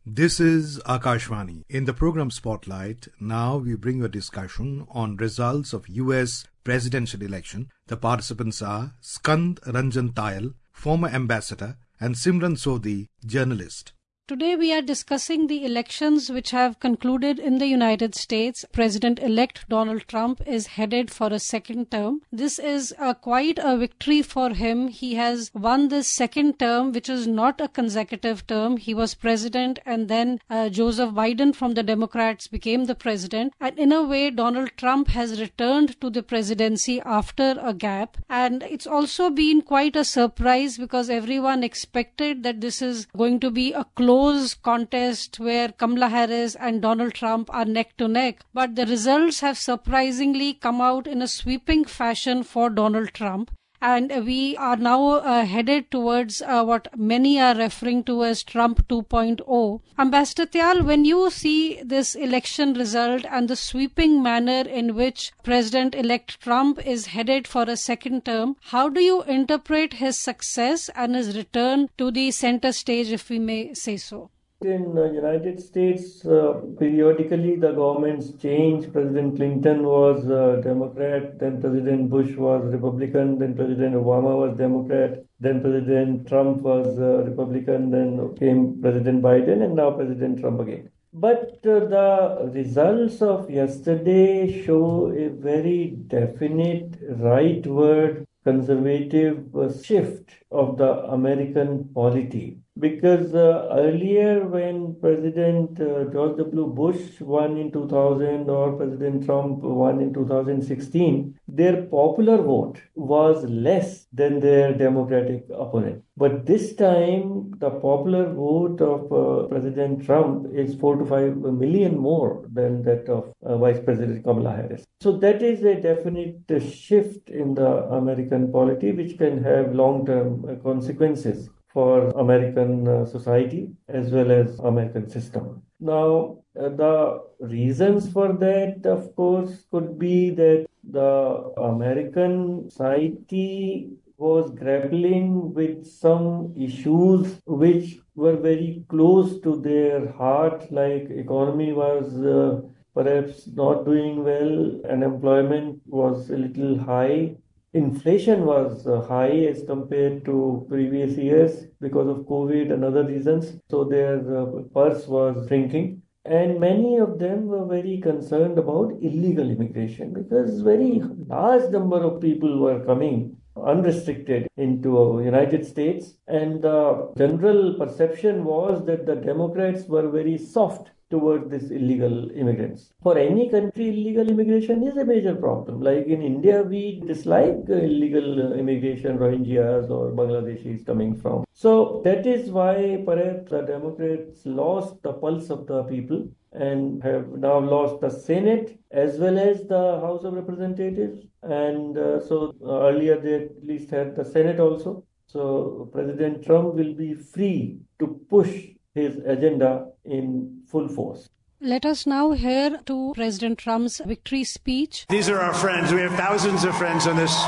This is Akashvani. In the program Spotlight, now we bring you a discussion on results of US presidential election. The participants are Skand Ranjan Tayal, former ambassador, and Simran Sodhi, journalist. Today we are discussing the elections which have concluded in the United States. President-elect Donald Trump is headed for a second term. This is quite a victory for him. He has won this second term, which is not a consecutive term. He was president and then Joseph Biden from the Democrats became the president. And in a way, Donald Trump has returned to the presidency after a gap. And it's also been quite a surprise because everyone expected that this is going to be a close contest where Kamala Harris and Donald Trump are neck to neck, but the results have surprisingly come out in a sweeping fashion for Donald Trump. And we are now headed towards what many are referring to as Trump 2.0. Ambassador Tyal, when you see this election result and the sweeping manner in which President-elect Trump is headed for a second term, how do you interpret his success and his return to the center stage, if we may say so? In the United States, periodically the governments change. President Clinton was Democrat, then President Bush was Republican, then President Obama was Democrat, then President Trump was Republican, then came President Biden, and now President Trump again. But the results of yesterday show a very definite rightward conservative shift of the American polity. Because earlier when President George W. Bush won in 2000 or President Trump won in 2016, their popular vote was less than their Democratic opponent. But this time, the popular vote of President Trump is 4 to 5 million more than that of Vice President Kamala Harris. So that is a definite shift in the American polity which can have long-term consequences for American society as well as American system. Now, the reasons for that, of course, could be that the American society was grappling with some issues which were very close to their heart, like economy was perhaps not doing well, unemployment was a little high. Inflation was high as compared to previous years because of COVID and other reasons. So their purse was shrinking. And many of them were very concerned about illegal immigration because very large number of people were coming unrestricted into United States. And the general perception was that the Democrats were very soft towards these illegal immigrants. For any country, illegal immigration is a major problem. Like in India, we dislike illegal immigration, Rohingyas or Bangladeshis coming from. So that is why perhaps the Democrats lost the pulse of the people and have now lost the Senate as well as the House of Representatives. And so earlier they at least had the Senate also. So President Trump will be free to push his agenda in full force. Let us now hear to President Trump's victory speech. These are our friends. We have thousands of friends on this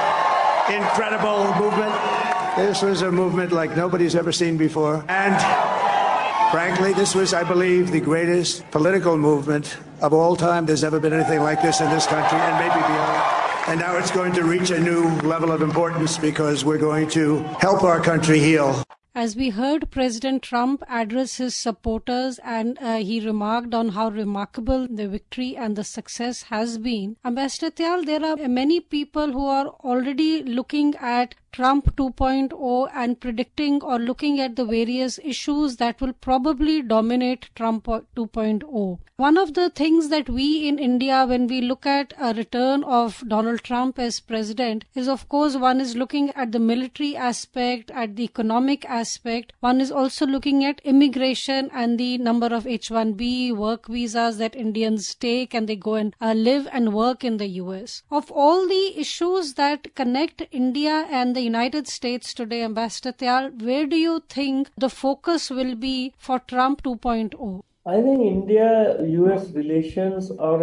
incredible movement. This was a movement like nobody's ever seen before. And frankly, this was, I believe, the greatest political movement of all time. There's never been anything like this in this country and maybe beyond. And now it's going to reach a new level of importance because we're going to help our country heal. As we heard President Trump address his supporters and he remarked on how remarkable the victory and the success has been. Ambassador Tyal, there are many people who are already looking at Trump 2.0 and predicting or looking at the various issues that will probably dominate Trump 2.0. One of the things that we in India, when we look at a return of Donald Trump as president, is of course one is looking at the military aspect, at the economic aspect. One is also looking at immigration and the number of H-1B work visas that Indians take and they go and live and work in the US. Of all the issues that connect India and the United States today, Ambassador Tyal, where do you think the focus will be for Trump 2.0? I think India-US relations are on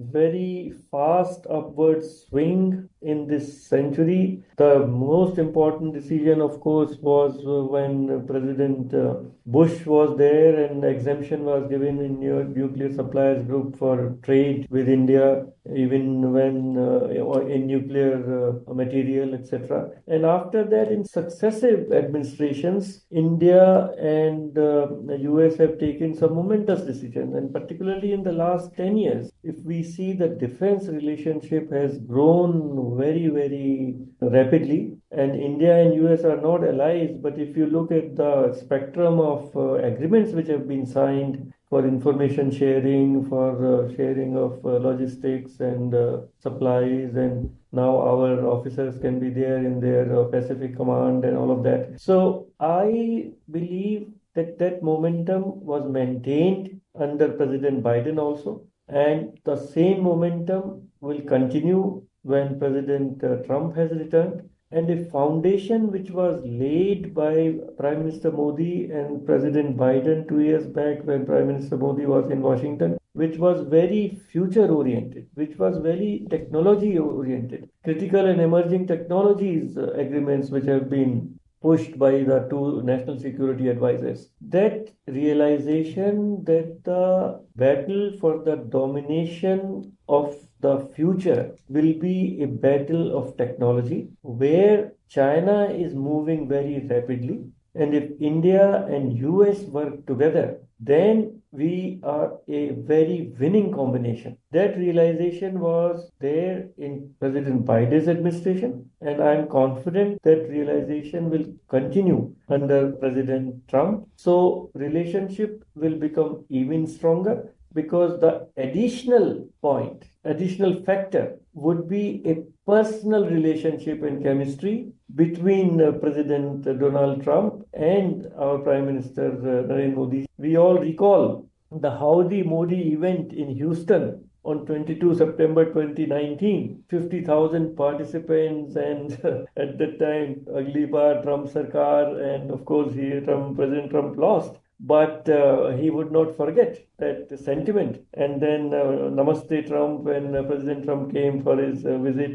very fast upward swing in this century. The most important decision, of course, was when President Bush was there and exemption was given in nuclear suppliers group for trade with India, even when in nuclear material, etc. And after that, in successive administrations, India and the US have taken some momentous decisions, and particularly in the last 10 years, if we see the defense relationship has grown very, very rapidly, and India and US are not allies, but if you look at the spectrum of agreements which have been signed for information sharing, for sharing of logistics and supplies, and now our officers can be there in their Pacific Command and all of that. So I believe that momentum was maintained under President Biden also, and the same momentum will continue when President Trump has returned. And a foundation which was laid by Prime Minister Modi and President Biden 2 years back when Prime Minister Modi was in Washington, which was very future-oriented, which was very technology-oriented. Critical and emerging technologies agreements which have been pushed by the two national security advisors. That realization that the battle for the domination of the future will be a battle of technology where China is moving very rapidly. And if India and US work together, then we are a very winning combination. That realization was there in President Biden's administration, and I'm confident that realization will continue under President Trump. So relationship will become even stronger, because the additional factor would be a personal relationship and chemistry between President Donald Trump and our Prime Minister Narendra Modi. We all recall the Howdy-Modi event in Houston on 22 September 2019, 50,000 participants, and at that time, Agli Baar Trump Sarkar, and of course, President Trump lost. But he would not forget that sentiment. And then Namaste Trump, when President Trump came for his visit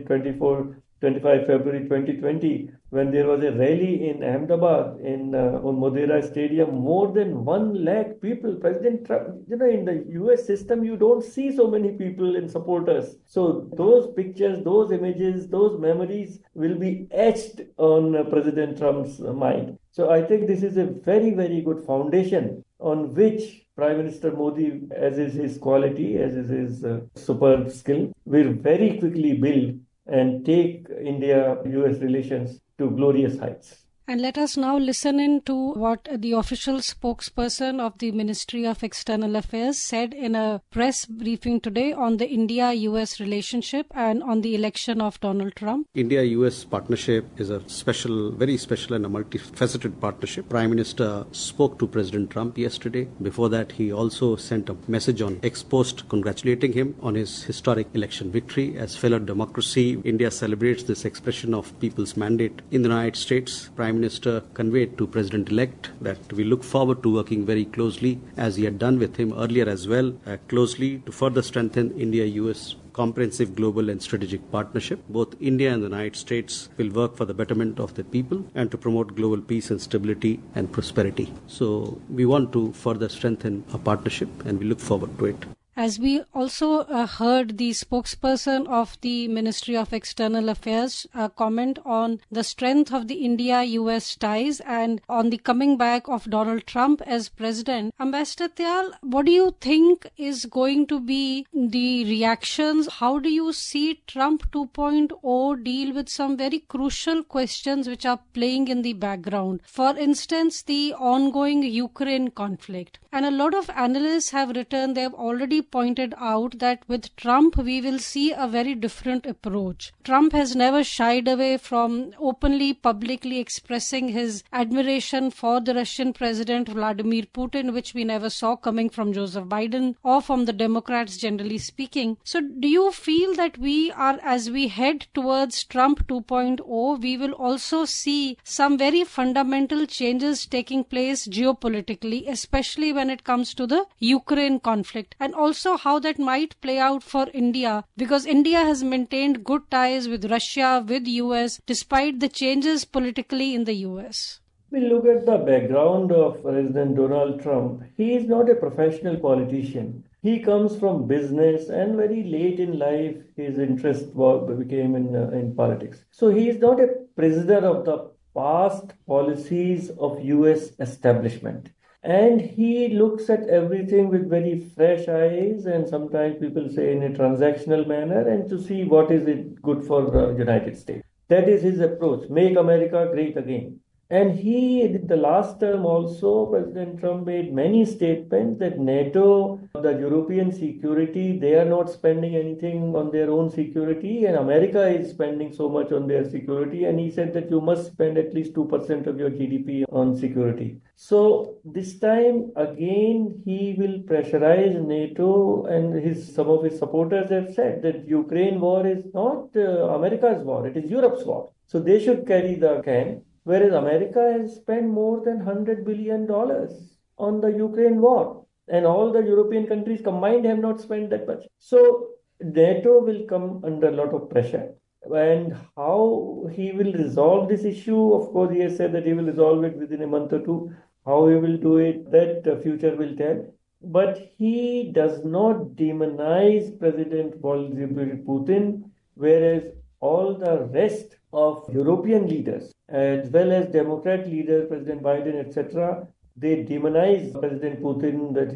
25 February 2020, when there was a rally in Ahmedabad on Modera Stadium, more than 1 lakh people. President Trump, in the US system, you don't see so many people and supporters. So those pictures, those images, those memories will be etched on President Trump's mind. So I think this is a very, very good foundation on which Prime Minister Modi, as is his quality, as is his superb skill, will very quickly build and take India-US relations to glorious heights. And let us now listen in to what the official spokesperson of the Ministry of External Affairs said in a press briefing today on the India-US relationship and on the election of Donald Trump. India-US partnership is a special, very special and a multifaceted partnership. Prime Minister spoke to President Trump yesterday. Before that, he also sent a message on X post congratulating him on his historic election victory. As fellow democracy, India celebrates this expression of people's mandate in the United States. Prime Minister conveyed to President-elect that we look forward to working very closely, as he had done with him earlier as well, closely to further strengthen India-US comprehensive global and strategic partnership. Both India and the United States will work for the betterment of the people and to promote global peace and stability and prosperity. So we want to further strengthen our partnership and we look forward to it. As we also heard the spokesperson of the Ministry of External Affairs comment on the strength of the India-US ties and on the coming back of Donald Trump as president, Ambassador Tyal, what do you think is going to be the reactions? How do you see Trump 2.0 deal with some very crucial questions which are playing in the background? For instance, the ongoing Ukraine conflict. And a lot of analysts have written, they have already pointed out that with Trump, we will see a very different approach. Trump has never shied away from openly, publicly expressing his admiration for the Russian President Vladimir Putin, which we never saw coming from Joseph Biden or from the Democrats generally speaking. So do you feel that we are, as we head towards Trump 2.0, we will also see some very fundamental changes taking place geopolitically, especially when it comes to the Ukraine conflict? And also also how that might play out for India, because India has maintained good ties with Russia, with US, despite the changes politically in the US. We look at the background of President Donald Trump. He is not a professional politician. He comes from business, and very late in life, his interest became in politics. So he is not a prisoner of the past policies of US establishment. And he looks at everything with very fresh eyes, and sometimes people say in a transactional manner, and to see what is it good for the United States. That is his approach. Make America great again. And the last term also, President Trump made many statements that NATO, the European security, they are not spending anything on their own security, and America is spending so much on their security. And he said that you must spend at least 2% of your GDP on security. So this time again, he will pressurize NATO, and some of his supporters have said that Ukraine war is not America's war, it is Europe's war. So they should carry the can. Whereas America has spent more than $100 billion on the Ukraine war. And all the European countries combined have not spent that much. So NATO will come under a lot of pressure. And how he will resolve this issue, of course, he has said that he will resolve it within a month or two. How he will do it, that the future will tell. But he does not demonize President Vladimir Putin, whereas all the rest of European leaders, as well as Democrat leaders, President Biden, etc., they demonize President Putin that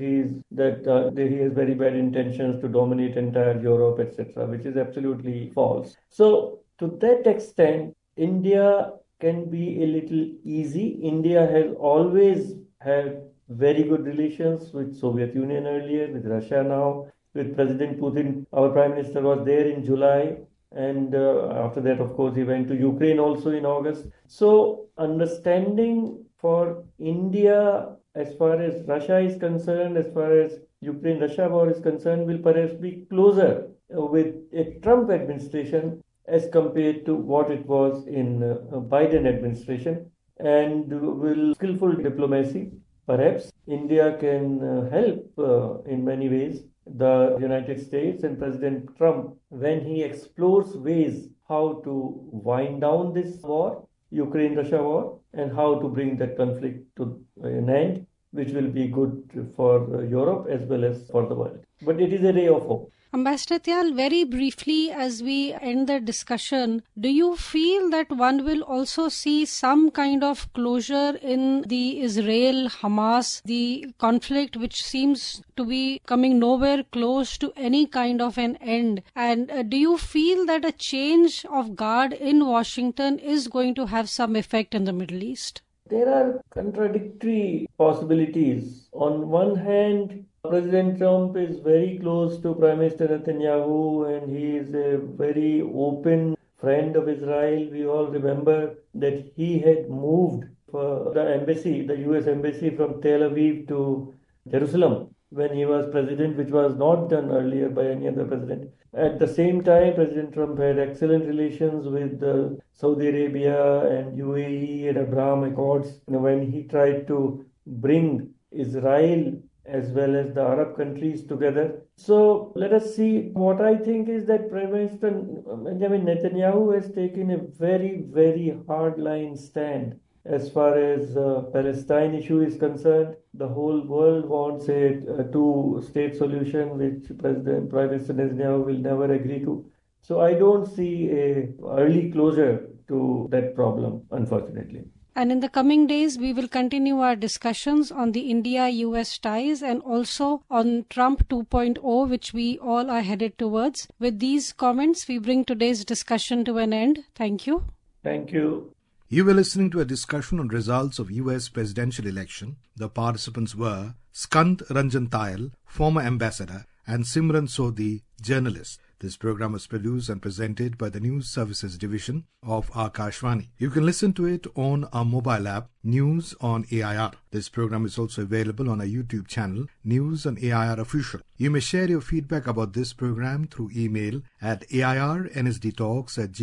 he has very bad intentions to dominate entire Europe, etc., which is absolutely false. So, to that extent, India can be a little easy. India has always had very good relations with Soviet Union earlier, with Russia now, with President Putin. Our Prime Minister was there in July. And after that, of course, he went to Ukraine also in August. So understanding for India as far as Russia is concerned, as far as Ukraine-Russia war is concerned, will perhaps be closer with a Trump administration as compared to what it was in Biden administration. And with skillful diplomacy, perhaps India can help in many ways the United States and President Trump when he explores ways how to wind down this war, Ukraine-Russia war, and how to bring that conflict to an end, which will be good for Europe as well as for the world. But it is a ray of hope. Ambassador Tyal, very briefly as we end the discussion, do you feel that one will also see some kind of closure in the Israel-Hamas, the conflict which seems to be coming nowhere close to any kind of an end? And do you feel that a change of guard in Washington is going to have some effect in the Middle East? There are contradictory possibilities. On one hand, President Trump is very close to Prime Minister Netanyahu, and he is a very open friend of Israel. We all remember that he had moved for the embassy, the US embassy, from Tel Aviv to Jerusalem when he was president, which was not done earlier by any other president. At the same time, President Trump had excellent relations with Saudi Arabia and UAE and Abraham Accords when he tried to bring Israel as well as the Arab countries together. So let us see. What I think is that Prime Minister Benjamin Netanyahu has taken a very, very hardline stand as far as Palestine issue is concerned. The whole world wants a two-state solution, which Prime Minister Netanyahu will never agree to. So I don't see an early closure to that problem, unfortunately. And in the coming days, we will continue our discussions on the India-US ties and also on Trump 2.0, which we all are headed towards. With these comments, we bring today's discussion to an end. Thank you. Thank you. You were listening to a discussion on results of US presidential election. The participants were Skand Ranjan Tyal, former ambassador, and Simran Sodhi, journalist. This program was produced and presented by the News Services Division of Akashvani. You can listen to it on our mobile app, News on AIR. This program is also available on our YouTube channel, News on AIR Official. You may share your feedback about this program through email at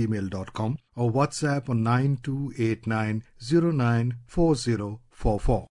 airnsdtalks@gmail.com or WhatsApp on 9289094044.